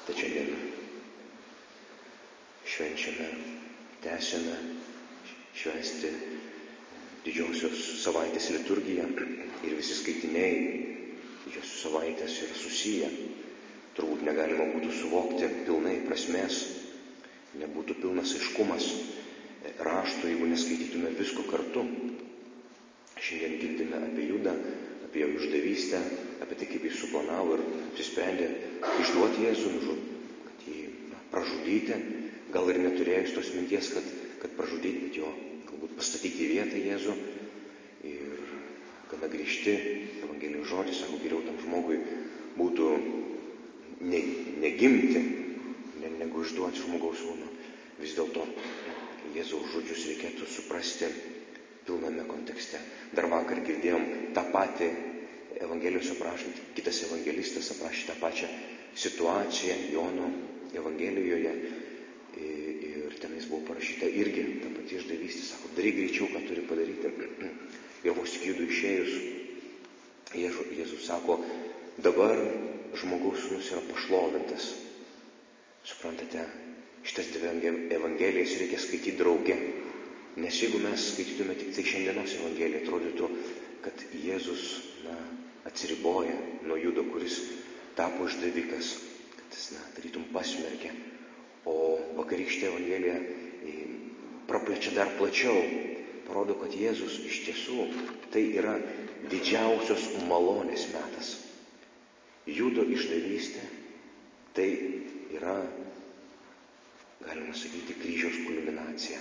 Tad šiandien švenčiame, tęsiame švęsti didžiosios savaitės liturgiją ir visi skaitiniai didžiosios savaitės yra susiję. Turbūt negalima būtų suvokti pilnai prasmės, nebūtų pilnas aiškumas rašto, jeigu neskaitytume visko kartu. Šiandien girdime apie Judą, apie jo išdavystę, apie tai, kaip jis suplanavo ir apsisprendė išduoti Jėzų, kad jį pražudyti, gal ir neturėjus tos minties, kad pražudyti, bet jo galbūt pastatyti į vietą Jėzų. Ir gana grįžti Evangelijos žodžiai, sako, geriau tam žmogui būtų negimti, negu išduoti žmogaus sūnų. Vis dėlto Jėzaus žodžius reikėtų suprasti pilname kontekste. Dar vakar girdėjom tą patį Evangelijos aprašant, kitas evangelistas aprašė tą pačią situaciją Jono Evangelijoje ir tenais buvo parašyta irgi ta pati išdavystė, sako, daryk greičiau, ką turi padaryti. Ir vos tik Judui išėjus, Jėzus sako, dabar žmogaus sūnus yra pašlovintas. Suprantate, šitas dvi evangelijas reikia skaityti drauge. Nes jeigu mes skaitytume tik tai šiandienos evangeliją, atrodytų, kad Jėzus atsiriboja nuo Judo, kuris tapo išdavikas, kad jis tarytum pasmerkė. O vakarykštė evangelija praplečia dar plačiau, parodo, kad Jėzus iš tiesų tai yra didžiausios malonės metas. Judo išdavystė tai yra, galima sakyti, kryžiaus kulminacija.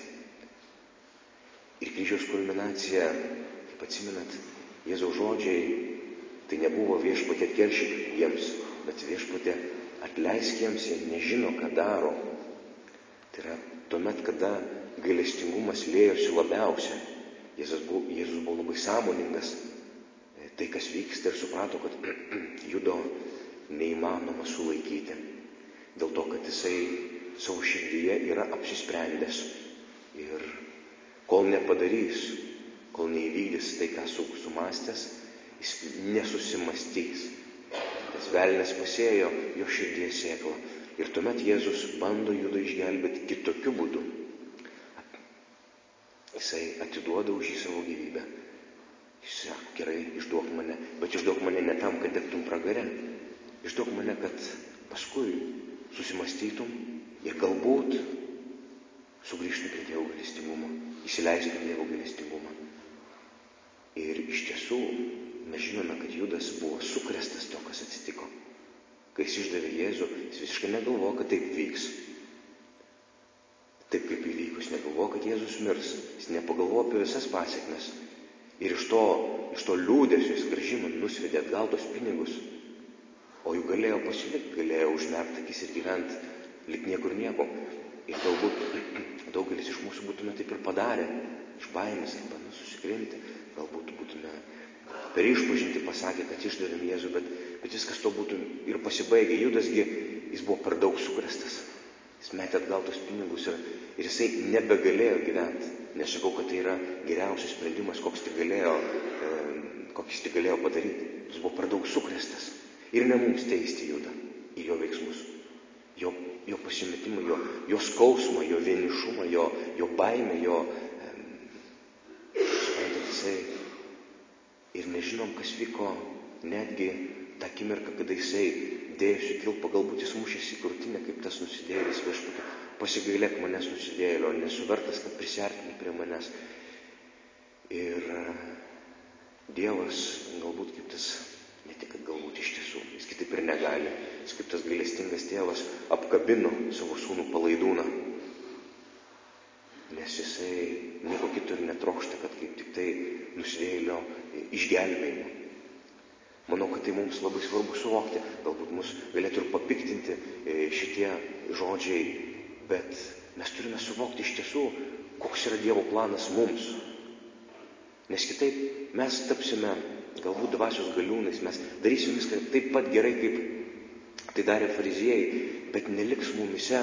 Ir kryžiaus kulminacija, kaip atsimenat, Jėzaus žodžiai, tai nebuvo viešpatie atkeršyk jiems, bet viešpatie atleisk jiems, jie nežino, ką daro. Tai yra tuomet, kada gailestingumas liejosi labiausia. Jėzus buvo labai sąmoningas, tai kas vyksta, ir suprato, kad Judo neįmanoma sulaikyti. Dėl to, kad jisai savo širdyje yra apsisprendęs. Ir kol nepadarys, kol neįvykdys tai, ką sumastęs, jis nesusimastys. Tas velnias pasėjo jo širdyje sėklą. Ir tuomet Jėzus bando Judą išgelbėti kitokiu būdu. Jisai atiduoda už jį savo gyvybę. Jis sako, gerai, išduok mane, bet išduok mane ne tam, kad degtum pragare. Išduok mane, kad paskui susimastytum ir galbūt sugrįžtum prie Dievo gailestingumo, įsileistum Dievo gailestingumą. Ir iš tiesų mes žinome, kad Judas buvo sukrėstas to, kas atsitiko. Kai jis išdavė Jėzų, jis visiškai negalvojo, kad taip vyks. Taip kaip įvykus, negalvojo, kad Jėzus mirs. Jis nepagalvojo apie visas pasiekmes. Ir iš to liūdesio jis grąžino, nusvedė atgal tos pinigus. O juk galėjo pasilikti, galėjo užmerkti akis ir gyventi lyg niekur nieko. Ir galbūt daugelis iš mūsų būtume taip ir padarę, iš baimės arba susikrinti. Galbūt būtume per išpažintį pasakę, kad išdavėm Jėzų, bet viskas to būtų ir pasibaigė. Judasgi, jis buvo per daug sukrėstas. Jis metė atgal tos pinigus ir jisai nebegalėjo gyventi. Nesakau, kad tai yra geriausias sprendimas, kokį jis tik galėjo padaryti. Jis buvo per daug sukrėstas. Ir ne mums teisti Judą į jo veiksmus. Jo pasimetimą, jo skausmą, jo vienišumą, jo baimę, suprantat, jisai. Ir nežinom, kas vyko netgi tą akimirką, kada jisai dėjusi kilpą, galbūt jis mušėsi į krūtinę, kaip tas nusidėjėlis, viešpatie, pasigailėk manęs nusidėjėlio, nesu vertas, kad prisiartini prie manęs. Ir Dievas galbūt kaip tas, ne tik kad galbūt iš tiesų, jis kitaip ir negali, jis kaip tas gailestingas tėvas apkabino savo sūnų palaidūną, nes jisai nieko kito ir netrokšta, kad kaip tik tai nusidėjėlio išgelbėjimo. Manau, kad tai mums labai svarbu suvokti, galbūt mus galėtų ir papiktinti šitie žodžiai, bet mes turime suvokti iš tiesų, koks yra Dievo planas mums. Nes kitaip mes tapsime galbūt dvasios galiūnais, mes darysim viską taip pat gerai, kaip tai darė fariziejai, bet neliks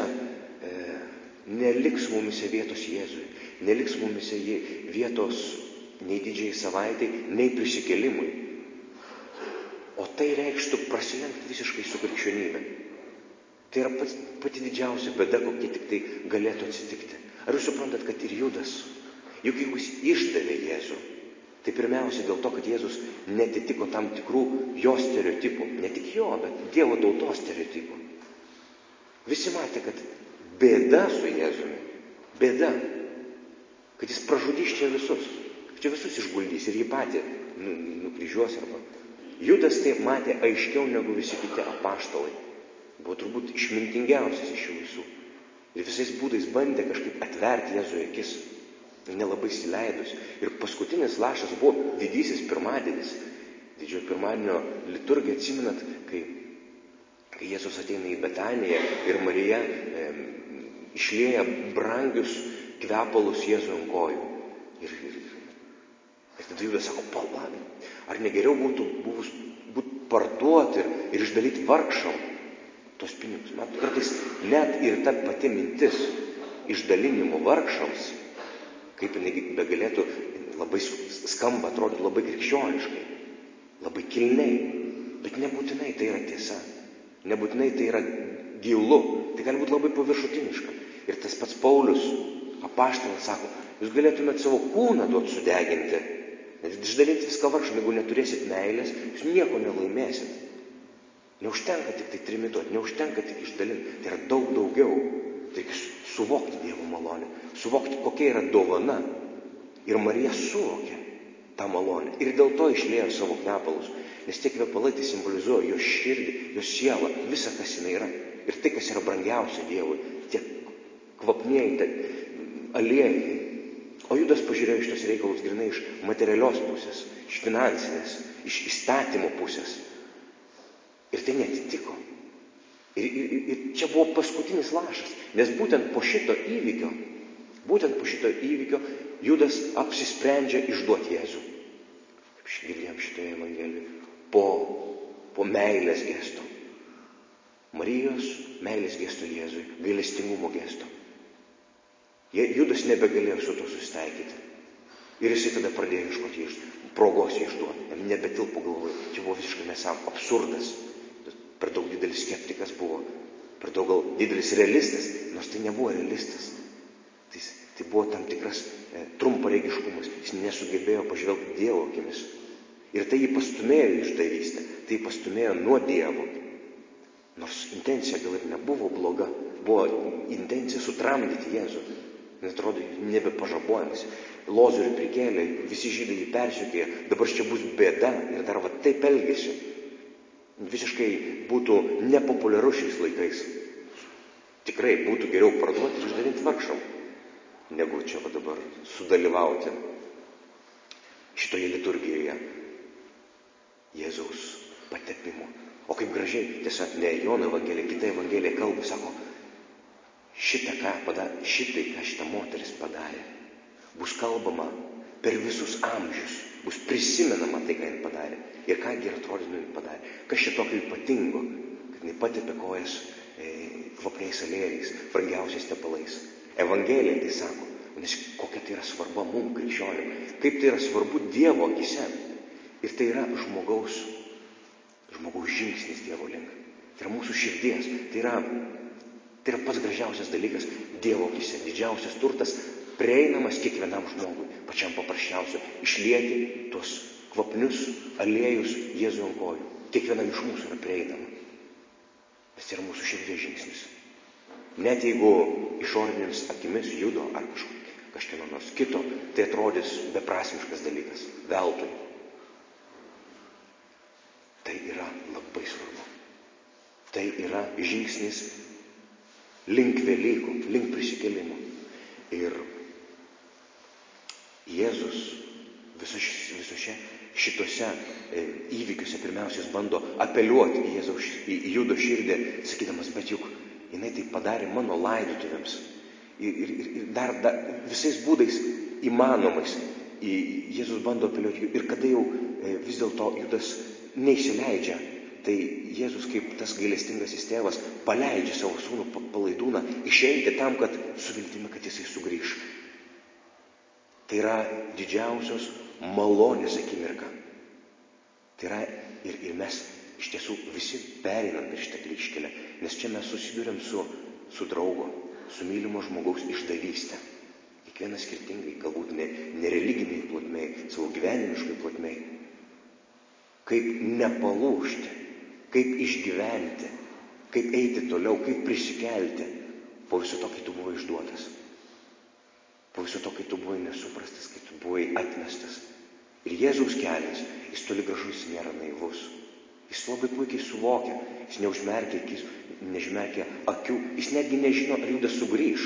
mumise vietos Jėzui, neliks mumise vietos nei didžiai savaitai, nei prisikėlimui. O tai reikštų prasilenkti visiškai su krikščionybė. Tai yra pati didžiausia bėda, kokia tik tai galėtų atsitikti. Ar jūs suprantat, kad ir Judas, juk jeigu jis išdavė Jėzų, tai pirmiausia dėl to, kad Jėzus netitiko tam tikrų jo stereotipų. Ne tik jo, bet Dievo tautos stereotipų. Visi matė, kad bėda su Jėzumi. Bėda. Kad jis pražudys čia visus. Čia visus išguldys ir jį patį nukryžiuos arba. Judas taip matė aiškiau negu visi kiti apaštalai. Buvo turbūt išmintingiausias iš jų visų. Ir visais būdais bandė kažkaip atverti Jėzui akis. Nelabai įsileidus. Ir paskutinis lašas buvo didysis pirmadienis. Didžiojo pirmadienio liturgija, atsimenat, kai Jėzus ateina į Betaniją ir Marija išlieja brangius kvepalus Jėzui ant kojų. Ir tada Judas sako, palauk, ar negeriau būtų parduoti ir išdalyti vargšam tos pinigus. Man kartais net ir ta pati mintis išdalinimo vargšams, kaip jinai begalėtų labai skamba, atrodo labai krikščioniškai, labai kilniai, bet nebūtinai tai yra tiesa. Nebūtinai tai yra gilu, tai gali būti labai paviršutiniška. Ir tas pats Paulius, apaštalas, sako, jūs galėtumėte savo kūną duoti sudeginti, nes išdalinti viską vargšam, jeigu neturėsit meilės, jūs nieko nelaimėsit. Neužtenka tik tai trimituoti, neužtenka tik išdalinti, tai yra daug daugiau. Tai reikia suvokti Dievo malonę, suvokti, kokia yra dovana. Ir Marija suvokė tą malonę ir dėl to išliejo savo kvepalus, nes tie kvepalai tai simbolizuoja jos širdį, jos sielą, visą, kas jinai yra. Ir tai, kas yra brangiausia Dievui, tie kvapnieji aliejai. O Judas pažiūrėjo iš tos reikalus grynai iš materialios pusės, iš finansinės, iš įstatymo pusės. Ir tai netitiko. Ir čia buvo paskutinis lašas, nes būtent po šito įvykio Judas apsisprendžia išduoti Jėzų. Kaip girdėjom šitoje evangelijoje, po meilės gesto. Marijos meilės gesto Jėzui, gailestingumo gesto. Judas nebegalėjo su to susitaikyti. Ir jisai tada pradėjo ieškoti progos išduoti. Jam nebetilpo galvoje. Čia buvo visiškai nesąmonė, absurdas. Per daug didelis skeptikas buvo. Per daug gal didelis realistas. Nors tai nebuvo realistas. Tai buvo tam tikras trumparegiškumas. Jis nesugebėjo pažvelgti Dievo akimis. Ir tai jį pastumėjo į išdavystę. Tai jį pastumėjo nuo Dievo. Nors intencija gal ir nebuvo bloga. Buvo intencija sutramdyti Jėzų. Nes atrodo, nebepažabojamas. Lozorių prikėlė, visi žydai jį persiekė, dabar čia bus bėda ir dar va taip elgėsi. Visiškai būtų nepopuliaru šiais laikais. Tikrai būtų geriau parduoti ir išdalinti vargšam, negu čia va dabar sudalyvauti šitoje liturgijoje Jėzaus patepimo. O kaip gražiai, tiesa, ne Jono evangelija, kita evangelija kalba, sako, šitai, ką šita moteris padarė, bus kalbama per visus amžius, bus prisimenama tai, ką jin padarė. Ir kągi ir atrodo, jin padarė. Kas čia tokio ypatingo, kad jin patepė kojas kvapniais aliejais, brangiausiais tepalais. Evangelija tai sako, nes kokia tai yra svarba mums krikščionių, kaip tai yra svarbu Dievo akise. Ir tai yra žmogaus žingsnis Dievo link. Tai yra mūsų širdies, tai yra pats gražiausias dalykas Dievo akise, didžiausias turtas, prieinamas kiekvienam žmogui, pačiam paprasčiausiu, išlieti tuos kvapnius aliejus Jėzui ant kojų. Kiekvienam iš mūsų yra prieinama. Nes tai yra mūsų širdies žingsnis. Net jeigu išorinėms akimis judo ar kažkieno nors kito, tai atrodys beprasmiškas dalykas, veltui. Tai yra labai svarbu. Tai yra žingsnis link Velykų, link prisikėlimo. Ir Jėzus visose šitose įvykiuose pirmiausiai bando apeliuoti į Judo širdį, sakydamas, bet juk jinai tai padarė mano laidotuvėms. Ir dar visais būdais įmanomais Jėzus bando apeliuoti. Ir kada jau vis dėlto Judas neįsileidžia, tai Jėzus kaip tas gailestingasis tėvas paleidžia savo sūnų palaidūną išeiti tam, kad su viltimi, kad jisai sugrįš. Tai yra didžiausios malonės akimirka. Tai yra ir mes iš tiesų visi pereinam per šitą kryžkelę, nes čia mes susiduriam su draugo, su mylimo žmogaus išdavystė. Kiekvienas skirtingai, galbūt ne religiniai plotmei, savo gyvenimiškai plotmei. Kaip nepalūžti, kaip išgyventi, kaip eiti toliau, kaip prisikelti po viso to, kai tu buvai išduotas. Po viso to, kai tu buvai nesuprastas, kai tu buvai atmestas. Ir Jėzaus kelias, jis toli gražu, jis nėra naivus. Jis labai puikiai suvokia, jis neužmerkia akis, nežmerkia akių, jis netgi nežino, ar Judas sugrįš.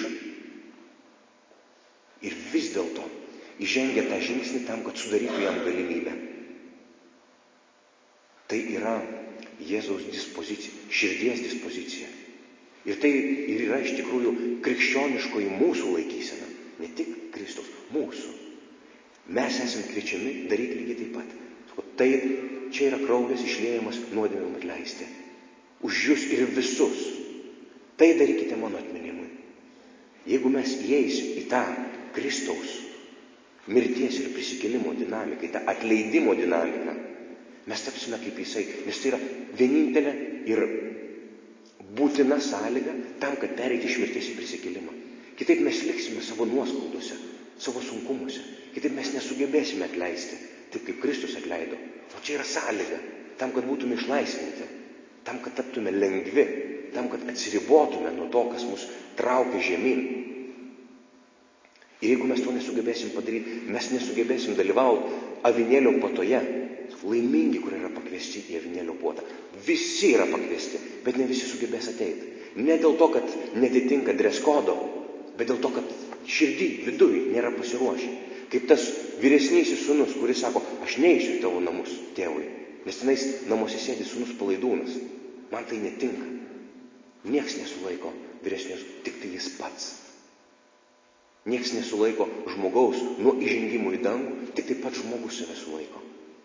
Ir vis dėlto įžengia tą žingsnį tam, kad sudarytų jam galimybę. Tai yra Jėzaus dispozicija, širdies dispozicija. Ir tai ir yra iš tikrųjų krikščioniškoji mūsų laikysena. Ne tik Kristaus, mūsų. Mes esame kviečiami daryti lygiai taip pat. Tai čia yra kraujas išliejamas nuodėmėm atleisti. Už jūs ir visus. Tai darykite mano atminimui. Jeigu mes įeisim į tą Kristaus mirties ir prisikėlimo dinamiką, į tą atleidimo dinamiką, mes tapsime kaip jisai, nes tai yra vienintelė ir būtina sąlyga tam, kad pereiti iš mirties į prisikėlimą. Kitaip mes liksime savo nuoskaudose, savo sunkumuose. Kitaip mes nesugebėsime atleisti, taip kaip Kristus atleido. O čia yra sąlyga tam, kad būtume išlaisvinti, tam, kad taptume lengvi, tam, kad atsiribotume nuo to, kas mus traukia žemyn. Ir jeigu mes to nesugebėsim padaryti, mes nesugebėsim dalyvauti avinėlio puotoje. Laimingi, kurie yra pakviesti į avinėlio puotą. Visi yra pakviesti, bet ne visi sugebės ateiti. Ne dėl to, kad netitinka dress kodo, bet dėl to, kad širdį, viduj nėra pasiruošę. Kaip tas vyresnysis sūnus, kuris sako, aš neisiu į tavo namus, tėvui, nes tenais namuose sėdi sūnus palaidūnas. Man tai netinka. Nieks nesulaiko vyresnius, tik tai jis pats. Nieks nesulaiko žmogaus nuo įžengimo į dangų, tik tai pats žmogus save sulaiko.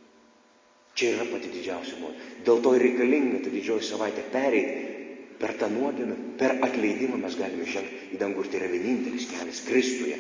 Čia yra pati didžiausia nuodėmė. Dėl to ir reikalinga ta didžioji savaitė pereiti per tą nuodėmę, per atleidimą mes galime žengti į dangų ir tai yra vienintelis kelias Kristuje.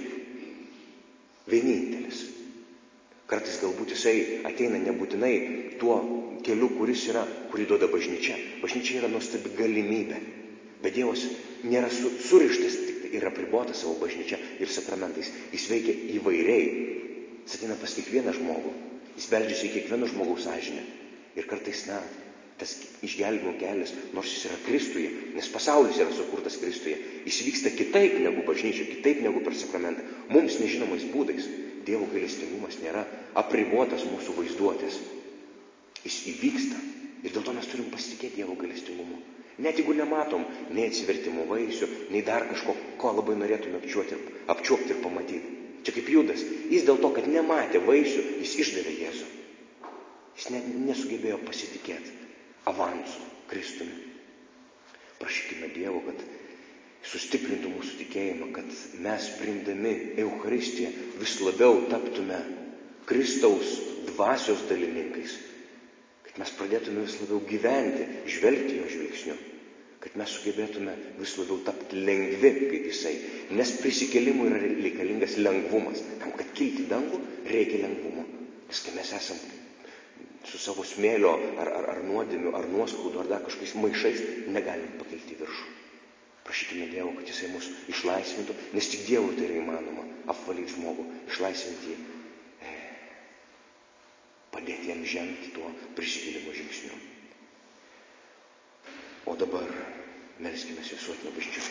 Vienintelis. Kartais galbūt jisai ateina nebūtinai tuo keliu, kurį duoda bažnyčia. Bažnyčia yra nuostabi galimybė. Bet Dievas nėra surištas tik ir apribotas savo bažnyčia ir sakramentais. Jis veikia įvairiai. Jis ateina pas kiekvieną žmogų. Jis beldžiasi į kiekvieno žmogaus sąžinę. Ir kartais, tas išgelbimo kelias, nors jis yra Kristuje, nes pasaulis yra sukurtas Kristuje, jis vyksta kitaip negu bažnyčia, kitaip negu per sakramentą. Mums nežinomais būdais. Dievo gailestingumas nėra apribotas mūsų vaizduotės. Jis įvyksta. Ir dėl to mes turim pasitikėti Dievo gailestingumu. Net jeigu nematom nei atsivertimo vaisių, nei dar kažko, ko labai norėtume apčiuopti ir pamatyti. Čia kaip Judas. Jis dėl to, kad nematė vaisių, jis išdavė Jėzų. Jis nesugebėjo pasitikėti avansu Kristumi. Prašykime Dievo, kad sustiprintų mūsų tikėjimą, kad mes priimdami Eucharistiją vis labiau taptume Kristaus dvasios dalininkais. Kad mes pradėtume vis labiau gyventi, žvelgti jo žvilgsniu. Kad mes sugebėtume vis labiau tapti lengvi kaip jisai. Nes prisikėlimui yra reikalingas lengvumas. Tam, kad kilti dangų, reikia lengvumo. Nes kai mes esam su savo smėlio ar nuodėmių, ar nuoskaudų, ar dar kažkokiais maišais, negalim pakilti į viršų. Prašykime Dievo, kad jisai mus išlaisvintų, nes tik Dievui tai yra įmanoma apvalyti žmogų, išlaisvinti jį, padėti jam žengti tuo prisikėlimo žingsniu. O dabar melskime visuotinio bažnyčios